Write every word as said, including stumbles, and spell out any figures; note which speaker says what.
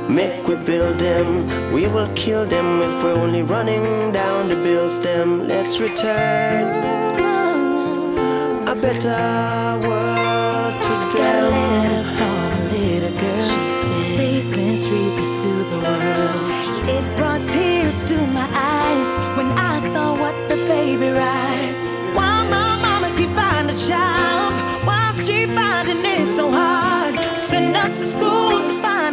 Speaker 1: Make we build them, we will kill them if we're only running down the bills them. Let's return a better world.